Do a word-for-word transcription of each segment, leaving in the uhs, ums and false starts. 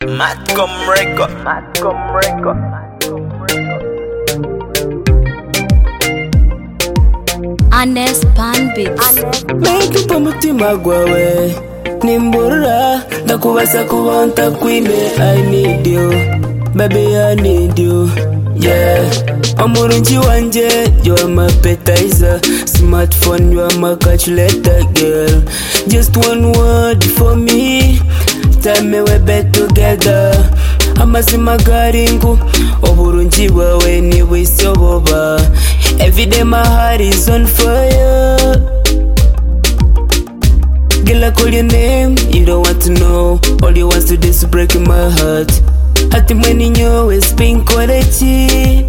Matcom Record. Matcom Record. Honest Pan Beats. Make up umutima gwawe nimbura ndakubasa kubonta kwime. I need you baby, I need you, yeah. Omurungi wanje, you are my appetizer. Smartphone, you are my calculator, girl. Just one word for me, tell me we're back together. Amasima garingu oburungi bwawe niwe isoboba. Every day my heart is on fire. Girl, I call your name, you don't want to know. All you want to do is break my heart. Hati mweni nyowe spin quality.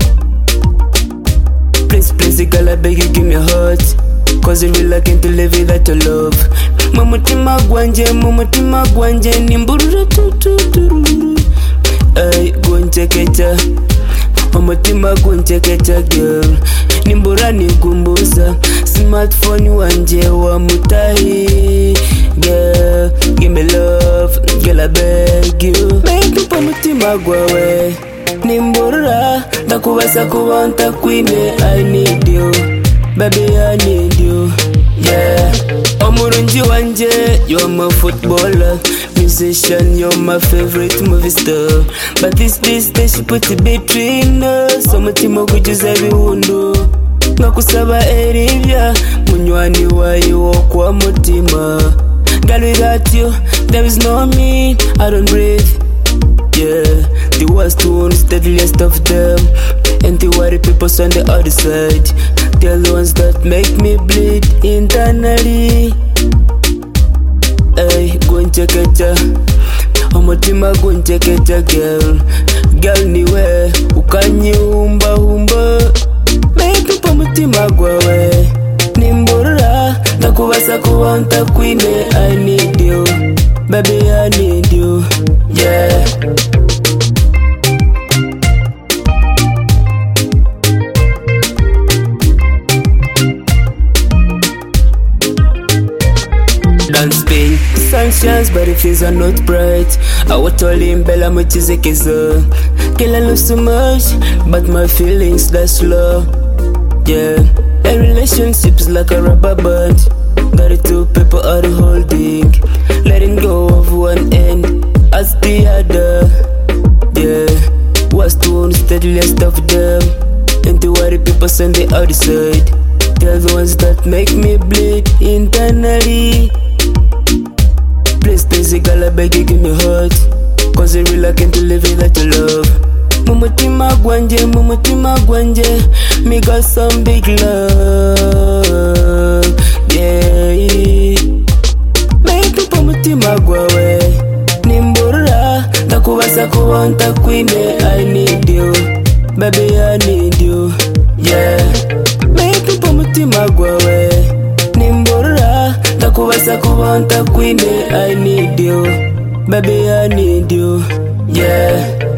Please, please, girl, I beg you, give me a heart. Cause it really can't live without your love. Mumutima gwanje, mumutima gwanje, nimburura tututururu. Ay, gunchekecha, mumutima gunchekecha, girl. Nimbura nikumbusa, smartphone wanje wa mutahi. Girl, give me love, girl, I beg you. Make up mutima gwawe nimbura ndakubasa kubonta kwime. I need you baby, I need you, yeah. Omurungi wanje, you're my footballer. Musician, you're my favorite movie star. But this distance you put between us. So mutima kujuza biwundu ngakusaba erivya munywani wayi wo kwa mutima. Girl, without you, there is no me, I don't breathe, yeah. The worst ones, the deadliest of them. And the worry people on the other side. They're the ones that make me bleed internally. Ay, gunchekecha omutima gunchekecha, girl. Girl, niwe ukanyumba humba. Make up omutima gwawe nimbura ndakubasa kubonta kwime. I need you baby, I need you, yeah. Dance Spain, the sun shines but the fields are not bright. I was told him Bella Muchizekeza. Girl, I love so much but my feelings that's slow, yeah. A relationship's like a rubber band. Got it two people are holding. Letting go of one end as the other, yeah. What's the one steadiest of them? And the worry people on the other side. They're the ones that make me bleed internally. Please, please, girl, I beg you, give me heart. Cause I really can't live without your love. Mumutima gwanje, mumutima gwanje, me got some big love, yeah. Make up mumutima gwawe nimbura ndakubasa kubonta kwime. I need you baby, I need you, yeah. Make up mumutima gwawe nimbura ndakubasa kubonta kwime. I need you baby, I need you, yeah.